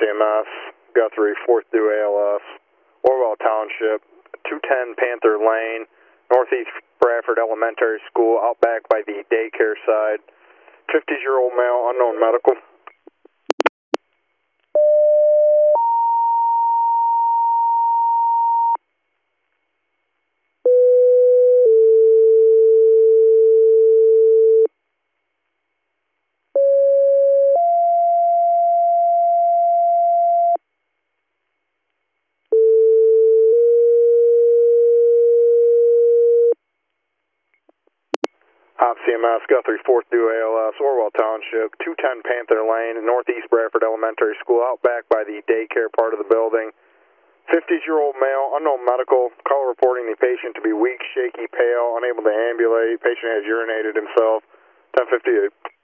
CMS, Guthrie, 4th due ALS, Orwell Township, 210 Panther Lane, Northeast Bradford Elementary School, out back by the daycare side. 50-year-old male, unknown medical. CMS, Guthrie, 4th due ALS, Orwell Township, 210 Panther Lane, Northeast Bradford Elementary School, out back by the daycare part of the building. 50-year-old male, unknown medical, call reporting the patient to be weak, shaky, pale, unable to ambulate. Patient has urinated himself. 1058.